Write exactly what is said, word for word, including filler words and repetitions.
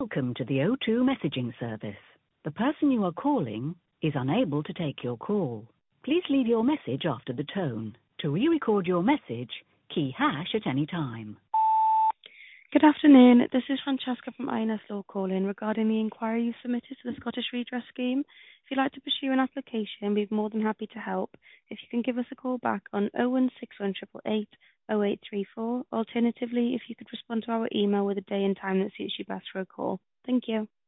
Welcome to the O two messaging service. The person you are calling is unable to take your call. Please leave your message after the tone. To re-record your message, key hash at any time. Good afternoon. This is Francesca from I N S Law calling regarding the inquiry you submitted to the Scottish Redress Scheme. If you'd like to pursue an application, we'd be more than happy to help. If you can give us a call back on oh one six one eight eight eight oh eight three four. Alternatively, if you could respond to our email with a day and time that suits you best for a call. Thank you.